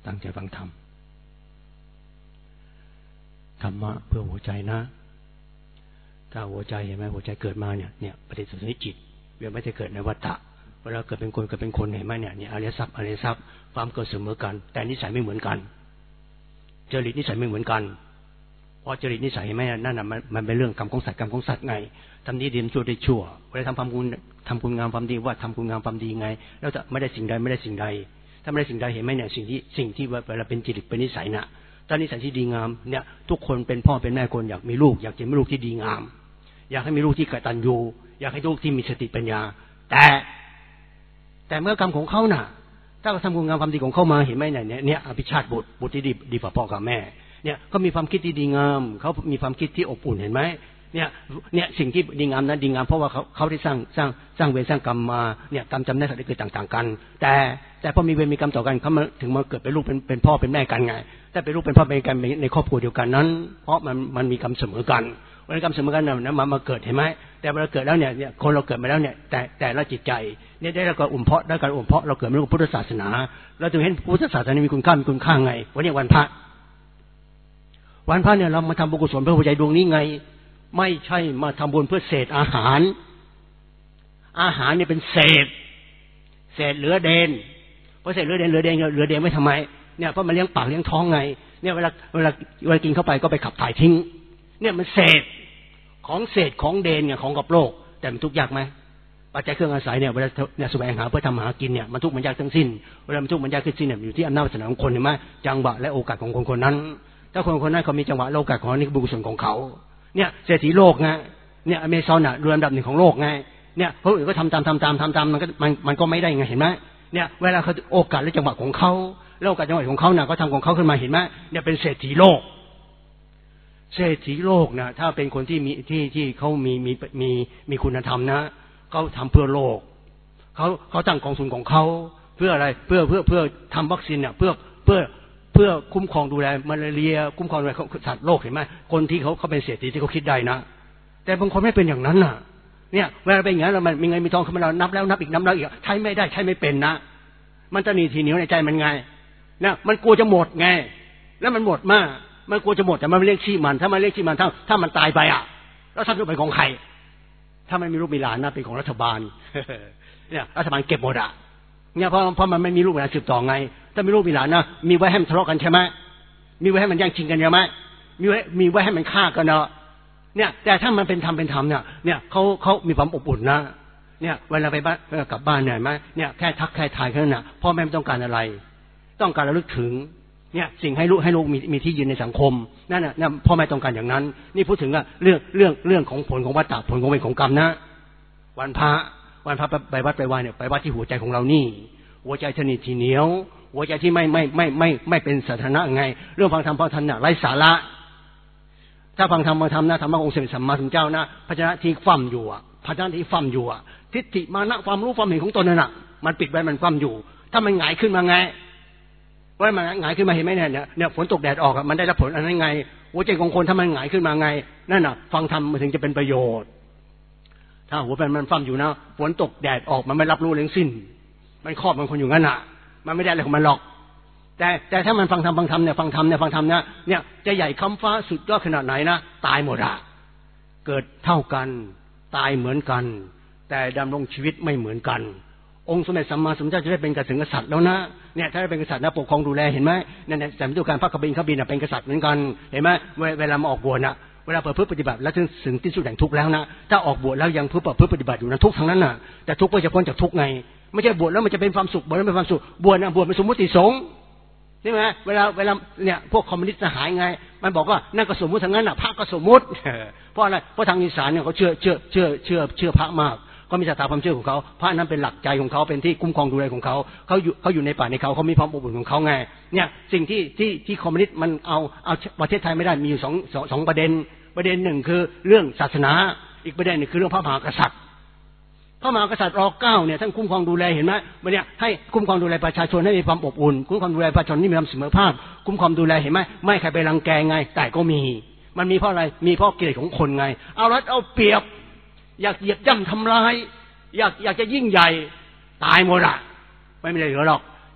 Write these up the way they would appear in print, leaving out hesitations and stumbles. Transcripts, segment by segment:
ตั้งใจฟังธรรมธรรมะเพื่อหัวใจนะถ้าหัวใจเห็นไหมหัวใจเกิดมาเนี่ยปฏิสนธิจิตเวียนไม่ได้เกิดในวัฏฏะเวลาเกิดเป็นคนเห็นไหมเนี่ยอริยทรัพย์ความเกิดเสมอกันแต่นิสัยไม่เหมือนกันจริตนิสัยไม่เหมือนกันเพราะจริตนิสัยเห็นไหมนั่นน่ะมันเป็นเรื่องกรรมของสัตว์ไงทำดีดีชั่วได้ชั่วเวลาทำคุณงามความดีว่าทำคุณงามความดีไงแล้วจะไม่ได้สิ่งใดถ้าไม่ได้สิ่งใดเห็นไหมเนี่ยสิ่งที่เวลาเป็นจริตเป็นนิสัยน่ะถ้านิสัยที่ดีงามเนี่ยทุกคนเป็นพ่อเป็นแม่คนอยากมีลูกอยากจะมีลูกที่ดีงามอยากให้มีลูกที่กตัญญูอยากให้ลูกที่มีสติปัญญาแต่เมื่อกรรมของเขาน่ะถ้าเขาทำคุณงามความดีของเขามาเห็นไหมเนี่ยอภิชาติบุตรที่ดีกว่าพ่อกับแม่เนี่ยเขามีความคิดที่ดีงามเขามีความคิดที่อบอุ่นเห็นไหมเนี่ยสิ่งที่ดีงามนั้นดีงามเพราะว่าเขาได้สร้างเวรสร้างกรรมมาเนี่ยกรรมจำแนกสัตว์ได้เกิดต่างๆกันแต่พอมีเวรมีกรรมต่อกันเขาถึงมาเกิดเป็นลูกเป็นพ่อเป็นแม่กันไงถ้าเป็นลูกเป็นพ่อเป็นกันในครอบครัวเดียวกันนั้นเพราะมันมีกรรมเสมอกันเวลากรรมเสมอกันนั้นมาเกิดเห็นไหมแต่เวลาเกิดแล้วเนี่ยคนเราเกิดมาแล้วเนี่ยแต่ละจิตใจเนี่ยได้การอุ่มเพาะเราเกิดมาในพุทธศาสนาเราถึงเห็นพุทธศาสนามีคุณค่าไงวันนี้วันพระเนี่ยเรามาทำบุญกุศลเพื่อหัวใจดวงนี้ไงไม่ใช่มาทำบุญเพื่อเศษอาหารเนี่ยเป็นเศษเหลือเดนเพราะเศษเหลือเดนไม่ทำไมเนี่ยเพราะมันเลี้ยงปากเลี้ยงท้องไงเนี่ยเวลากินเข้าไปก็ไปขับถ่ายทิ้งเนี่ยมันเศษของเดนเนี่ยของกับโลกแต่มันทุกข์ยากไหมปัจจัยเครื่องอาศัยเนี่ยเวลาเนี่ยแสวงหาเพื่อทำหากินเนี่ยมันทุกข์มันยากทั้งสิ้นเวลามันทุกข์มันยากทั้งสิ้นเนี่ยอยู่ที่อำนาจวาสนาของคนเห็นไหมจังหวะและโอกาสของคนนั้นถ้าคนนั้นเขามีจังหวะโอกาสของนี่บุญกุศลของเขาเนี่ยเศรษฐีโลกไงเนี่ยอเมซอนน่ะเรืออันดับหนึ่งของโลกไงเนี่ยพวกอื่นก็ทำตามมันก็ไม่ได้ไงเห็นไหมเนี่ยเวลาเขาโอกาสและจังหวะของเขาแล้วโอกาสจังหวะของเขาน่ะก็ทำของเขาขึ้นมาเห็นไหมเนี่ยเป็นเศรษฐีโลกนะถ้าเป็นคนที่มีที่เขามีคุณธรรมนะเขาทำเพื่อโลกเขาตั้งกองทุนของเขาเพื่ออะไรเพื่อทำวัคซีนเนี่ยเพื่อคุ้มครองดูแลมาลาเรียคุ้มครองดูแลสัตว์โลกเห็นไหมคนที่เขาเป็นเศรษฐีที่เขาคิดได้นะแต่บางคนไม่เป็นอย่างนั้นน่ะเนี่ยเวลาเป็นอย่างนั้นมันมีเงินมีทองขึ้นมาเรานับแล้วนับอีกใช้ไม่ได้ใช้ไม่เป็นนะมันจะหนีทีเหนียวในใจมันไงนะมันกลัวจะหมดไงแล้วมันหมดมากมันกลัวจะหมดแต่มันไม่เลี้ยงชีพมันถ้ามันเลี้ยงชีพมันถ้ามันตายไปอ่ะแล้วทรัพย์สินเป็นของใครถ้ามันมีลูกมีหลานนะเป็นของรัฐบาลเนี่ยรัฐบาลเก็บหมดอ่ะเนี่ยเพราะมันไม่มีลูกมีหลานสืบต่อไงถ้ามีลูกมีหลานนะมีไว้ให้มันทะเลาะกันใช่ไหมมีไว้ให้มันแย่งชิงกันใช่ไหมมีไว้ให้มันฆ่ากันเนาะเนี่ยแต่ถ้ามันเป็นธรรมเนี่ยเขามีความอบอุ่นนะเนี่ยเวลาไปบ้านกลับบ้านเนี่ยไหมเนี่ยแค่ทักแค่ทายแค่นั้นน่ะพ่อแม่ไม่ต้องการอะไรต้องการระลึกถึงเนี่ยสิ่งให้ลูกมีที่ยืนในสังคมนั่นน่ะพ่อแม่ต้องการอย่างนั้นนี่พูดถึงเรื่องของผลของวัฏฏะผลของเวรของกรรมนะวันพระไปวัดไปวายเนี่ยไปวัดที่หัวใจของเรานี่หัวใจชนิดที่เหนียวหัวใจที่ไม่เป็นสาธารณะไงเรื่องฟังธรรมน่ะไร้สาระถ้าฟังธรรมนะธรรมะองค์สมเด็จสัมมาสัมพุทธเจ้านะภาชนะที่ฟั่มอยู่ภาชนะที่ฟั่มอยู่ทิฏฐิมานะความรู้ความเห็นของตนนั่นน่ะมันปิดไว้มันฟั่มอยู่ถ้ามันหงายขึ้นมาไงว่ามันหงายขึ้นมาเห็นไหมเนี่ยฝนตกแดดออกมันได้รับผลอันนั้นไงหัวใจของคนถ้ามันหงายขึ้นมาไงนั่นน่ะฟังธรรมมันถึงจะเป็นประโยชน์ถ้าหัวมันฟั่มอยู่นะฝนตกแดดออกมันไม่รับรู้เรื่องสิ้นมันครอบมันคนอยู่งั้นน่ะมันไม่ได้อะไรของมันหรอกแต่ถ้ามันฟังธรรมเนี่ยจะใหญ่ค้ำฟ้าสุดยอดขนาดไหนนะตายหมดเกิดเท่ากันตายเหมือนกันแต่ดำรงชีวิตไม่เหมือนกันองค์สมเด็จสัมมาสัมพุทธเจ้าจะได้เป็นกษัตริย์แล้วนะเนี่ยถ้าได้เป็นกษัตริย์นะปกครองดูแลเห็นไหมเนี่ยแต่ไม่ต้องการพระกบินเป็นกษัตริย์เหมือนกันเห็นไหมเวลามาออกบวชนะเวลาเพื่อปฏิบัติแล้วถึงที่สุดแห่งทุกข์แล้วนะถ้าออกบวชแล้วยังเพื่อปฏิบัติอยู่นะทุกข์ทั้งนั้นน่ะแต่ทุกข์ก็จะพ้นจากทุกข์ไงไม่ใช่บวชแล้วมันจะเป็นความสุขบวชแล้วเป็นความสุขบวชเป็นสมมติสงฆ์ใช่ไหมเวลาเนี่ยพวกคอมมิวนิสต์หายไงมันบอกว่านั่นก็สมมติทั้งนั้นน่ะพระก็สมมติเพราะอะไรเพราะทางอีสานเนี่ยเขาเชื่อพระมากก็มีศรัทธาความเชื่อของเขาพระนั้นเป็นหลักใจของเขาเป็นที่คุ้มครองดูแลของเขาอยู่ในป่าในเขามีความอบอุ่นของเขาไงเนี่ยสิ่งที่คอมมิวนิสต์มันเอาประเทศไทยไม่ได้มีอยู่สองประเด็นหนึ่งคือเรื่องศาสนาอีกประเด็นหนึ่งคือเรื่องพระมหากษัตริย์พระมหากษัตริย์ร.9เนี่ยท่านคุ้มครองดูแลเห็นไหมวันนี้ให้คุ้มครองดูแลประชาชนให้มีความอบอุ่นคุ้มครองดูแลประชาชนที่มีความเสมอภาคคุ้มครองดูแลเห็นไหมไม่ใครไปรังแกไงแต่ก็มันมีเพราะอะไรมีเพราะกิเลสของคนไงเอารัดเอาเปรียบอยากเหยียบย่ำทำลายอยากจะยิ่งใหญ่ตายหมดไม่มีอะไรเหลือหรอก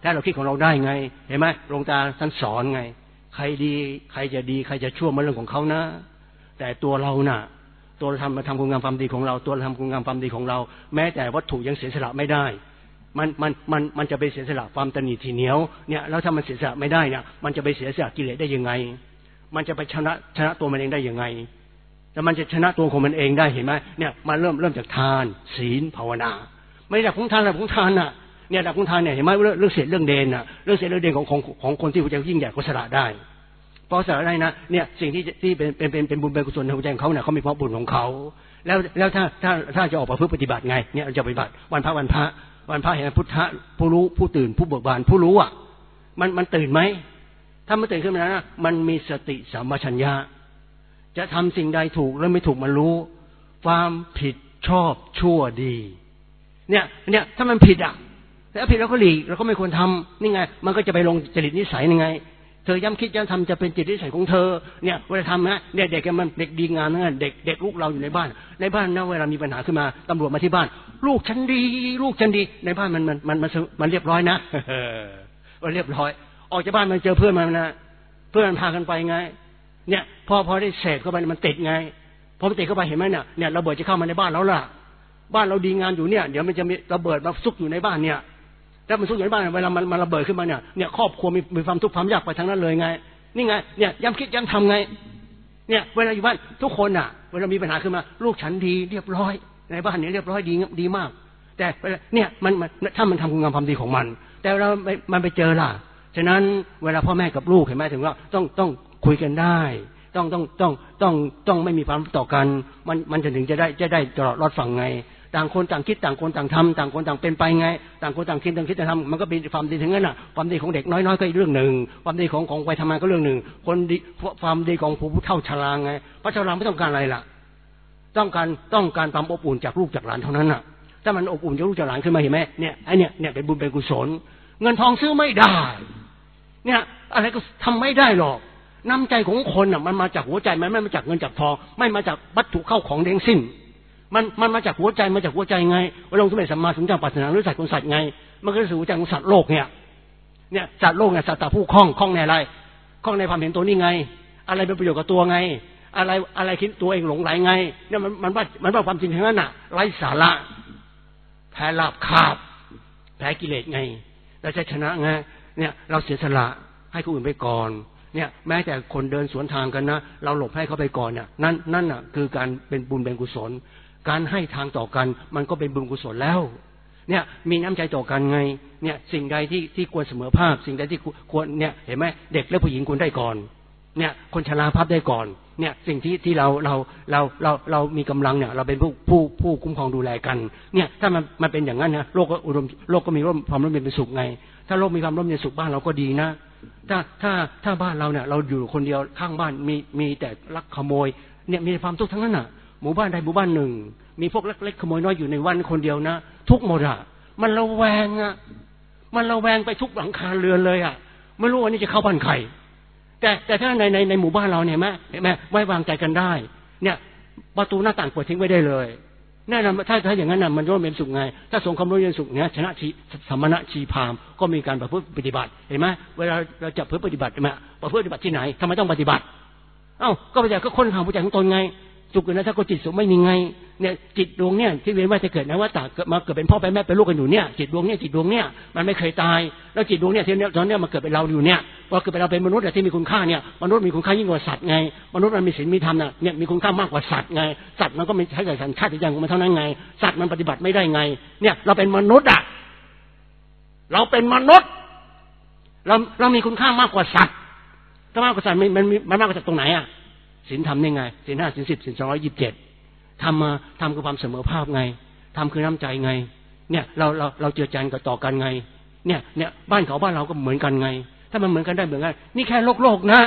ถ้าเราคิดของเราได้ไงเห็นไหมหลวงตาท่านสอนไงใครดีใครจะดีใครจะชั่วมันเรื่องของเขานะแต่ตัวเราน่ะตัวเราทำคุณงามความดีของเราตัวเราทำคุณงามความดีของเราแม้แต่วัตถุยังเสียสละไม่ได้มันจะไปเสียสละความตนีทีเหนียวเนี่ยแล้วถ้ามันเสียสละไม่ได้เนี่ยมันจะไปเสียสละกิเลสได้ยังไงมันจะไปชนะตัวมันเองได้ยังไงแต่มันจะชนะตัวของมันเองได้เห็นไหมเนี่ยมันเริ่มจากทานศีลภาวนาไม่ได้ของทานอะไรของทานน่ะเนี่ยของทานเนี่ยเห็นไหมเรื่องเสียเรื่องเดนน่ะเรื่องเสียเรื่องเดนของคนที่หัวใจยิ่งใหญ่ก็สละได้เพราะสละได้นะเนี่ยสิ่งที่เป็นบุญเป็นกุศลในหัวใจของเขาเนี่ยเขามีความบุญของเขาแล้วถ้าจะออกมาเพื่อปฏิบัติไงเนี่ยจะปฏิบัติวันพระเห็นพุทธะผู้รู้ผู้ตื่นผู้เบิกบานผู้รู้อ่ะมันตื่นไหมถ้ามันตื่นขึ้นมานะมันมีสติสัมปชัญญะจะทำสิ่งใดถูกหรือไม่ถูกมันรู้ความผิดชอบชั่วดีเนี่ยถ้ามันผิดอ่ะแล้วผิดแล้วก็หลีกเราก็ไม่ควรทำนี่ไงมันก็จะไปลงจริตนิสัยยังไงเธอย้ำคิดย้ำทำจะเป็นจิตนิสัยของเธอเนี่ยเวลาทำนะเนี่ยเด็กมันเด็กดีงามนะเด็กลูกเราอยู่ในบ้านนะเวลามีปัญหาขึ้นมาตำรวจมาที่บ้านลูกฉันดีในบ้านมันเรียบร้อยนะมันเรียบร้อยออกจากบ้านมันเจอเพื่อนมันนะเพื่อนมันพากันไปไงเนี่ยพอได้เสพเข้าไปมันติดไงพอมันติดเข้าไปเห็นไหมเนี่ยระเบิดจะเข้ามาในบ้านแล้วล่ะบ้านเราดีงามอยู่เนี่ยเดี๋ยวมันจะมีระเบิดมาซุกอยู่ในบ้านเนี่ยถ้ามันซุกอยู่ในบ้านเวลามันระเบิดขึ้นมาเนี่ยครอบครัวมีความทุกข์ความยากไปทั้งนั้นเลยไงนี่ไงเนี่ยย้ำคิดย้ำทำไงเนี่ยเวลาอยู่บ้านทุกคนน่ะเวลามีปัญหาขึ้นมาลูกฉันดีเรียบร้อยในบ้านเนี่ยเรียบร้อยดีมากแต่เนี่ยมันถ้ามันทำคุณงามความดีของมันแต่เรามันไปเจอล่ะฉะนั้นเวลาพ่อแม่กับลูกเห็นไหมถึงว่าต้องคุยกันได้ต้องไม่มีความต่อกันมันจะถึงจะได้ตลอดรอดฝั่งไงต่างคนต่างคิดต่างคนต่างทำต่างคนต่างเป็นไปไงต่างคนต่างคิดต่างทำมันก็เป็นความดีถึงนั้นน่ะความดีของเด็กน้อยๆก็อีกเรื่องหนึ่งความดีของวัยทำงานก็เรื่องหนึ่งคนดีความดีของผู้เฒ่าชราไงพระชราไม่ต้องการอะไรล่ะต้องการความอบอุ่นจากลูกจากหลานเท่านั้นน่ะถ้ามันอบอุ่นจากลูกจากหลานขึ้นมาเห็นไหมเนี่ยไอ้เนี่ยเป็นบุญเป็นกุศลเงินทองซื้อไม่ได้เนี่ยอะไรก็ทำไม่ได้หรอกน้ำใจของคนน่ะมันมาจากหัวใจมันไม่มาจากเงินจากทองไม่มาจากวัตถุเข้าของเลี้ยงสิ้นมันมาจากหัวใจไงว่าลงสมัยสัมมาสัมพุทธเจ้าปรารถนาหรือสัตว์ของสัตว์ไงมันก็สู่หัวใจของสัตว์โลกเนี่ยสัตว์โลกเนี่ยสัตว์ตาผู้คล้องในอะไรคล้องในความเห็นตัวนี่ไงอะไรเป็นประโยชน์กับตัวไงอะไรคิดตัวเองหลงไหลไงเนี่ยมันว่าความจริงทั้งนั้นน่ะไร้สาระแพ้ลาภคาบแพ้กิเลสไงเราจะชนะไงเนี่ยเราเสียสละให้คนอื่นไปก่อนเนี่ยแม้แต่คนเดินสวนทางกันนะเราหลบให้เขาไปก่อนเนี่ยนั่นน่ะคือการเป็นบุญเป็นกุศลการให้ทางต่อกันมันก็เป็นบุญกุศลแล้วเนี่ยมีน้ำใจต่อกันไงเนี่ยสิ่งใดที่ควรเสมอภาคสิ่งใดที่ควรเนี่ยเห็นไหมเด็กและผู้หญิงควรได้ก่อนเนี่ยคนชราภาพได้ก่อนเนี่ยสิ่งที่เรามีกำลังเนี่ยเราเป็นผู้คุ้มครองดูแลกันเนี่ยถ้ามันเป็นอย่างนั้นนะโลกก็อุดมโลกก็มีความร่มเย็นเป็นสุขไงถ้าโลกมีความร่มเย็นสุขบ้านเราก็ดีนะถ้าบ้านเราเนี่ยเราอยู่คนเดียวข้างบ้านมีแต่ลักขโมยเนี่ยมีความทุกข์ทั้งนั้นน่ะหมู่บ้านใดหมู่บ้านหนึ่งมีพวกเล็กขโมยน้อยอยู่ในวันคนเดียวนะทุกหมดอ่ะมันระแวงไปทุกหลังคาเรือนเลยอ่ะไม่รู้ว่านี่จะเข้าบ้านใครแต่ถ้าในหมู่บ้านเราเนี่ยเห็นไหมไว้วางใจกันได้เนี่ยประตูหน้าต่างเปิดทิ้งไว้ได้เลยแน่นอนถ้าอย่างนั้นน่ะมันร่มเย็นสุขไงถ้าสงความร่มเย็นสุขเนี่ยชนะสมณะชีพามก็มีการประพฤติปฏิบัติเห็นไหมเวลาเราจะประพฤติปฏิบัติมาประพฤติปฏิบัติที่ไหนทำไมต้องปฏิบัติก็ปฏิบัติก็ค้นหาหัวใจของตนไงสุขนะถ้าก็จิตสุขไม่มีไงเนี่ยจิตดวงเนี่ยที่เวียนว่ายจะเกิดนะว่าตาเกิดมาเกิดเป็นพ่อเป็นแม่เป็นลูกกันอยู่เนี่ยจิตดวงเนี่ยมันไม่เคยตายแล้วจิตดวงเนี่ยที่ตอนนี้มาเกิดเป็นเราอยู่เนี่ยพอเกิดเป็นเราเป็นมนุษย์ที่มีคุณค่าเนี่ยมนุษย์มีคุณค่ายิ่งกว่าสัตว์ไงมนุษย์มันมีศีลมีธรรมเนี่ยมีคุณค่ามากกว่าสัตว์ไงสัตว์มันก็มีใช้สัญชาติอย่างของมันเท่านั้นไงสัตว์มันปฏิบัติไม่ได้ไงเนี่ยเราเป็นมนุษย์เราเป็นมนุษย์เรามีคุณค่ามากกว่าสัตว์ถ้ามากกว่าสัตว์มันมากกว่าสัตว์ตรงไหนศีลธรรมนี่ไงศีล5ศีล10ศีล227ทำคือความเสมอภาคไงทำคือน้ำใจไงเนี่ยเราเจือจานกับต่อกันไงเนี่ยบ้านเขาบ้านเราก็เหมือนกันไงถ้ามันเหมือนกันได้เหมือนกันนี่แค่โลกนะ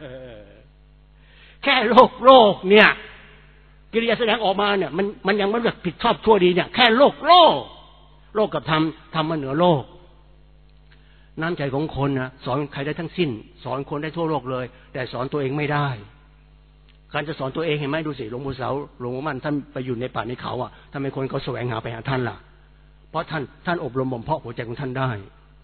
แค่โลกเนี่ยกิริยาแสดงออกมาเนี่ยมันยังไม่แบบผิดชอบชั่วดีเนี่ยแค่โลกกับธรรมมันเหนือโลกน้ำใจของคนนะสอนใครได้ทั้งสิ้นสอนคนได้ทั่วโลกเลยแต่สอนตัวเองไม่ได้การจะสอนตัวเองเห็นไหมดูสิหลวงปู่เสาหลวงปู่มั่นท่านไปอยู่ในป่าในเขาทำไมคนเขาแสวงหาไปหาท่านล่ะเพราะท่านอบรมบ่มเพาะหัวใจของท่านได้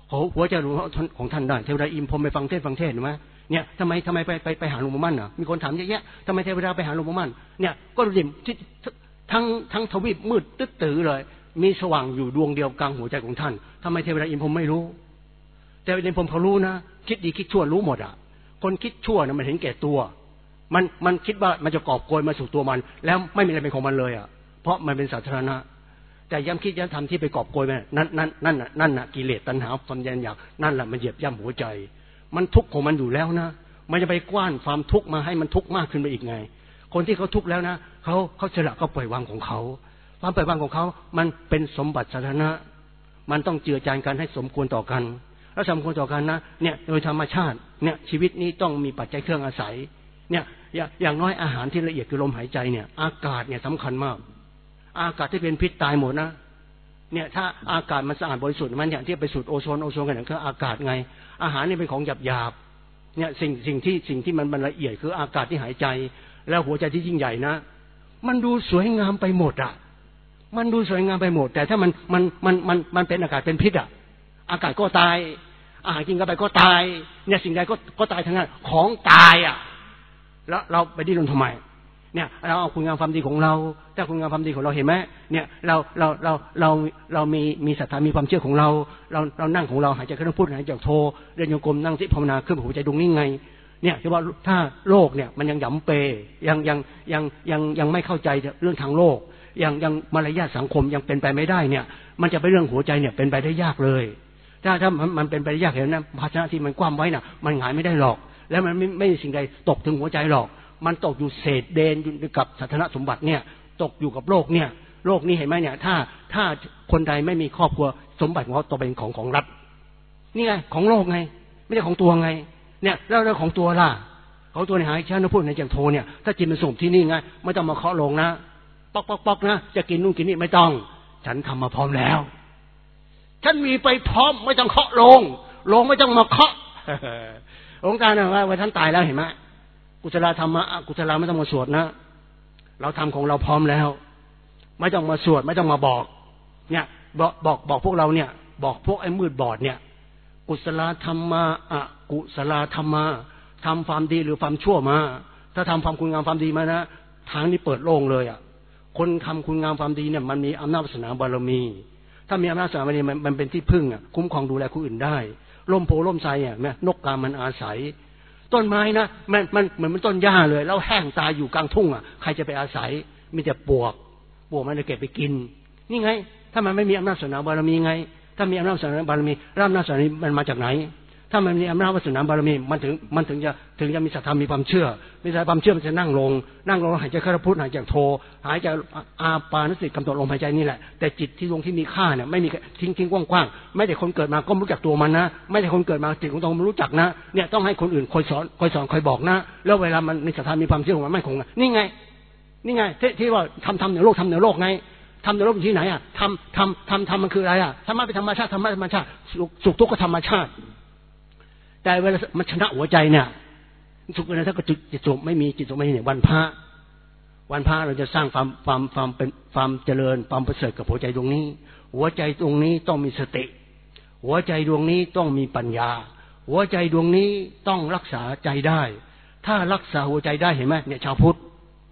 หัวใจหลวงของท่านได้เทวดาอินพรหมไปฟังเทศเห็นไหมเนี่ยทำไมไปหาหลวงปู่มั่นอ่ะมีคนถามเยอะแยะทำไมเทวดาไปหาหลวงปู่มั่นเนี่ยก็ดูดิทั้งทวีปมืดตึ๊ดตื้อเลยมีสว่างอยู่ดวงเดียวกลางหัวใจของท่านทำไมเทวดาอินพรหมไม่รู้เทวดาอินพรหมเขารู้นะคิดดีคิดชั่วรู้หมดอ่ะคนคิดชั่วน่ะมันเห็นแก่ตัวมันคิดว่ามันจะกอบโกยมาสู่ตัวมันแล้วไม่มีอะไรเป็นของมันเลยอ่ะเพราะมันเป็นสาธารณะแต่ย้ำคิดย้ำทำที่ไปกอบโกยมันนั่นน่ะกิเลสตัณหาความยันอยากนั่นแหละมันเหยียบย่ำหัวใจมันทุกข์ของมันอยู่แล้วนะมันจะไปกว้านความทุกข์มาให้มันทุกข์มากขึ้นไปอีกไงคนที่เขาทุกข์แล้วนะเขาเฉละก็ปล่อยวางของเขาความปล่อยวางของเขามันเป็นสมบัติสาธารณะมันต้องเจือจานกันให้สมควรต่อกันแล้วสมควรต่อกันนะเนี่ยโดยธรรมชาติเนี่ยชีวิตนี้ต้องมีปัจจัยเครื่องอาศัยเนี่ยอย่างน้อยอาหารที่ละเอียดคือลมหายใจเนี่ยอากาศเนี่ยสำคัญมากอากาศที่เป็นพิษตายหมดนะเนี่ยถ้าอากาศมันสะอาดบริสุทธิ์มันอย่างที่ไปสูดโอโซนกันเนี่ยคืออากาศไงอาหารนี่เป็นของหยาบเนี่ยสิ่งที่มันละเอียดคืออากาศที่หายใจแล้วหัวใจที่ยิ่งใหญ่นะมันดูสวยงามไปหมดอ่ะมันดูสวยงามไปหมดแต่ถ้ามันเป็นอากาศเป็นพิษอ่ะอากาศก็ตายอาหารกินเข้าไปก็ตายเนี่ยสิ่งใดก็ตายทั้งนั้นของตายอ่ะแล้วเราไปดิ้นรนทำไมเนี่ยเราเอาคุณงามความดีของเราถ้าคุณงามความดีของเราเห็นไหมเนี่ยเรามีศรัทธามีความเชื่อของเรานั่งของเราหายใจเข้าพุทหายใจออกโทเดินโยกรมนั่งสิภาวนาขึ้นหัวใจดวงนี้ไงเนี่ยคือว่าถ้าโลกเนี่ยมันยังหย่ำเปยังไม่เข้าใจเรื่องทางโลกยังมารยาทสังคมยังเป็นไปไม่ได้เนี่ยมันจะไปเรื่องหัวใจเนี่ยเป็นไปได้ยากเลยถ้ามันเป็นไปได้ยากเห็นนะภาชนะที่มันกว้างไว้น่ะมันหงายไม่ได้หรอกแล้วมันไม่สิ่งใดตกถึงหัวใจหรอกมันตกอยู่เศษเดนอยู่กับสาธารณสมบัติเนี่ยตกอยู่กับโลกเนี่ยโลกนี้เห็นไหมเนี่ยถ้าคนใดไม่มีครอบครัวสมบัติของเขาตกเป็นของรัฐนี่ไงของโลกไงไม่ใช่ของตัวไงเนี่ยแล้วของตัวล่ะของตัวในหายใจนะพูดในจังโทเนี่ยถ้าจิตมันส่งที่นี่ไงไม่ต้องมาเคาะลงนะป๊อกนะจะกินนู่นกินนี่ไม่ต้องฉันทำมาพร้อมแล้วฉันมีไปพร้อมไม่ต้องเคาะลงไม่ต้องมาเคาะหลวงตาเนี่ยว่าท่านตายแล้วเห็นไหมกุศลธรรมะกุศลไม่ต้องมาสวดนะเราทำของเราพร้อมแล้วไม่ต้องมาสวดไม่ต้องมาบอกเนี่ยบอกพวกเราเนี่ยบอกพวกไอ้มืดบอดเนี่ยกุศลธรรมะกุศลธรรมะทำความดีหรือความชั่วมาถ้าทำความคุณงามความดีมานะทางนี้เปิดโล่งเลยอ่ะคนทำคุณงามความดีเนี่ยมันมีอำนาจวาสนาบารมีถ้ามีอำนาจวาสนาบารมีมันเป็นที่พึ่งอ่ะคุ้มครองดูแลผู้อื่นได้ร่มโพล่มไทรอ่ะนกกามันอาศัยต้นไม้นะมันเหมือนต้นหญ้าเลยแล้วแห้งตายอยู่กลางทุ่งอ่ะใครจะไปอาศัยมีแต่ปวกมันจะเก็บไปกินนี่ไงถ้ามันไม่มีอำนาจวาสนาบารมีไงถ้ามีอำนาจวาสนาบารมีอำนาจวาสนามันมาจากไหนถ้ามันมีอำนาจวาสนาบารมีมันถึงจะมีศรัทธามีความเชื่อมีความเชื่อมันจะนั่งลงหายใจเข้าพุทหายใจโทหายใจอาปานสติกำหนดลมหายใจนี่แหละแต่จิตที่ดวงที่มีค่าเนี่ยไม่มีทิ้งกว้างๆไม่แต่คนเกิดมาก็รู้จักตัวมันนะไม่แต่คนเกิดมาจิตของตนมันรู้จักนะเนี่ยต้องให้คนอื่นคอยสอนคอยบอกนะแล้วเวลามันมีศรัทธามีความเชื่อของมันไม่คงนี่ไงที่ว่าทำเหนือโลกทำเหนือโลกไงทำเหนือโลกอยู่ที่ไหนอ่ะทำมันคืออะไรอ่ะธรรมะเป็นธรรมชาติธรรมะธรรมชาติสุขทุกข์ก็ธรรมชาติแต่เวลามันชนะหัวใจเนี่ยสุขนะถ้าก็จิตจบไม่มีจิตจบไม่เนี่ยวันพระเราจะสร้างความเป็นความเจริญความประเสริฐกับหัวใจดวงนี้หัวใจดวงนี้ต้องมีสติหัวใจดวงนี้ต้องมีปัญญาหัวใจดวงนี้ต้องรักษาใจได้ถ้ารักษาหัวใจได้เห็นไหมเนี่ยชาวพุทธ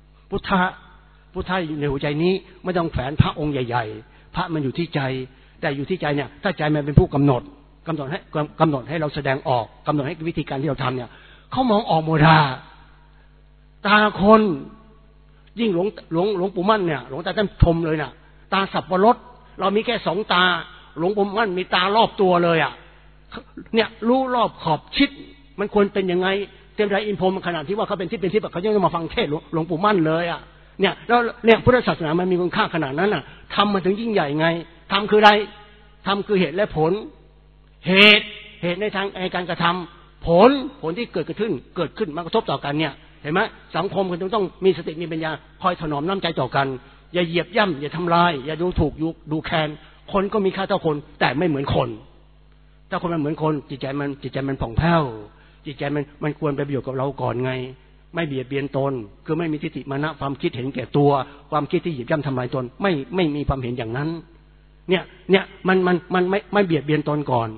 อยู่ในหัวใจนี้ไม่ต้องแฝงพระองค์ใหญ่ๆพระมันอยู่ที่ใจแต่อยู่ที่ใจเนี่ยถ้าใจมันเป็นผู้กำหนดให้เราแสดงออกกำหนดให้วิธีการที่เราทำเนี่ยเขามองออกหมดตาคนยิ่งหลวงปู่มั่นเนี่ยหลวงตาท่านชมเลยน่ะตาสับปะรดเรามีแค่2 ตาหลวงปู่มั่นมีตารอบตัวเลยเนี่ยรู้รอบขอบชิดมันควรเป็นยังไงเต็มใจอินพรหมขนาดที่ว่าเขาเป็นที่เขายังมาฟังเทศหลวงปู่มั่นเลยเนี่ยแล้วเนี่ยพุทธศาสนามันมีคุณค่าขนาดนั้นทำมันถึงยิ่งใหญ่ไงทำคืออะไรทำคือเหตุและผลเหตุในทางการกระทำผลที่เกิดขึ้นมากระทบต่อกันเนี่ยเห็นไหมสังคมมันต้องมีสติมีปัญญาคอยถนอมน้ำใจต่อกันอย่าเหยียบย่ำอย่าทำลายอย่าดูถูกดูแคลนคนก็มีค่าเท่าคนแต่ไม่เหมือนคนถ้าคนมันเหมือนคนจิตใจมันผ่องแผ้วจิตใจมันควรไปประโยชน์กับเราก่อนไงไม่เบียดเบียนตนคือไม่มีทิฏฐิมานะความคิดเห็นแก่ตัวความคิดที่เหยียบย่ำทำลายตนไม่มีความเห็นอย่างนั้นเนี่ยมันไม่เบียดเบียนตนก่อน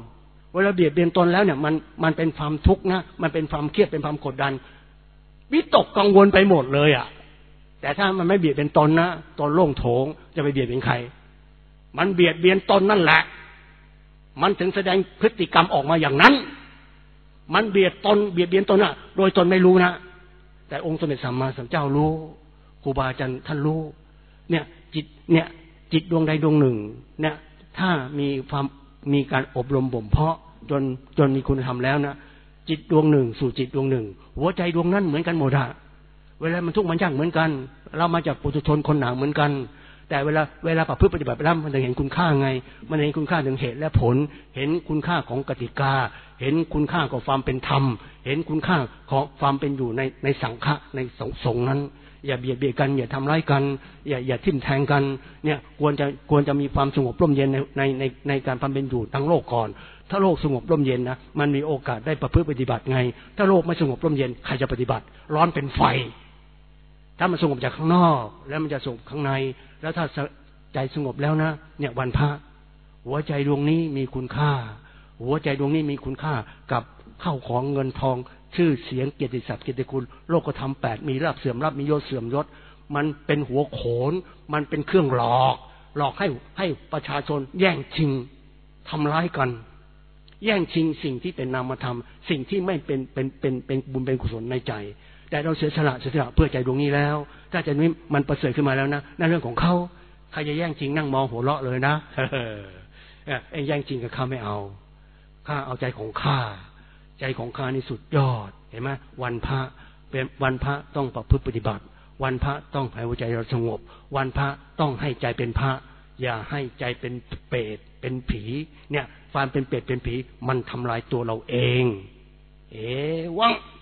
เวลาเบียดเบียนตนแล้วเนี่ยมันเป็นความทุกข์นะมันเป็นความเครียดเป็นความกดดันวิตกกังวลไปหมดเลยอ่ะแต่ถ้ามันไม่เบียดเบียนตนนะตนโล่งโถงจะไปเบียดเบียนใครมันเบียดเบียนตนนั่นแหละมันถึงแสดงพฤติกรรมออกมาอย่างนั้นมันเบียดเบียนตนอ่ะโดยตนไม่รู้นะแต่องค์สมเด็จสัมมาสัมพุทธเจ้ารู้ครูบาอาจารย์ท่านรู้เนี่ยจิตดวงใดดวงหนึ่งเนี่ยถ้ามีการอบรมบ่มเพาะจนมีคุณธรรมแล้วนะจิตดวงหนึ่งสู่จิตดวงหนึ่งหัวใจดวงนั้นเหมือนกันหมดอะเวลามันทุกข์มันยากเหมือนกันเรามาจากปุถุชนคนหนาเหมือนกันแต่เวลาประพฤติปฏิบัติไปแล้วมันจะเห็นคุณค่าไงมันเห็นคุณค่าถึงเหตุและผลเห็นคุณค่าของกติกาเห็นคุณค่าของความเป็นธรรมเห็นคุณค่าของความเป็นอยู่ในสังฆะในสงฆ์นั้นอย่าเบียดเบียนกันอย่าทำร้ายกันอย่าทิ่มแทงกันเนี่ยควรจะมีความสงบร่มเย็นในการความเป็นอยู่ทั้งโลกก่อนถ้าโลกสงบร่มเย็นนะมันมีโอกาสได้ประพฤติปฏิบัติไงถ้าโลกไม่สงบร่มเย็นใครจะปฏิบัติร้อนเป็นไฟถ้ามันสงบจากข้างนอกแล้วมันจะสงบข้างในแล้วถ้าใจสงบแล้วนะเนี่ยวันพระหัวใจดวงนี้มีคุณค่าหัวใจดวงนี้มีคุณค่ากับข้าวของเงินทองชื่อเสียงเกียรติศักดิ์เกียรติคุณโลกธรรม8มีลาภเสื่อมลาภมียศเสื่อมยศมันเป็นหัวโขนมันเป็นเครื่องหลอกให้ประชาชนแย่งชิงทำร้ายกันแย่งชิงสิ่งที่เป็นนามธรรมสิ่งที่ไม่เป็นบุญเป็นกุศลในใจแต่เราเสียสละเพื่อใจดวงนี้แล้วถ้าใจนี้มันประเสริฐขึ้นมาแล้วนะนั่นเรื่องของเขาใครจะแย่งชิงนั่งมองหัวเราะเลยนะไอ้แย่งชิงกับข้าไม่เอาข้าเอาใจของข้าใจของข้านี่สุดยอดเห็นไหมวันพระเป็นวันพระต้องประพฤติปฏิบัติวันพระต้องให้หัวใจเราสงบวันพระต้องให้ใจเป็นพระอย่าให้ใจเป็นเปรตเป็นผีเนี่ยความเป็นเปรตเป็นผีมันทำลายตัวเราเองวัง